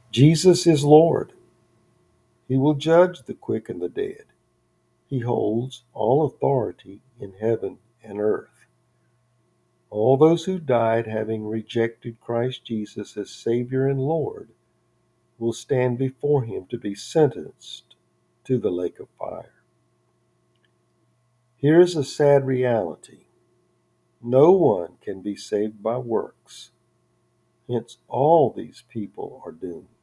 Jesus is Lord. He will judge the quick and the dead. He holds all authority in heaven and earth. All those who died having rejected Christ Jesus as Savior and Lord will stand before him to be sentenced to the lake of fire. Here is a sad reality. No one can be saved by works. Hence, all these people are doomed.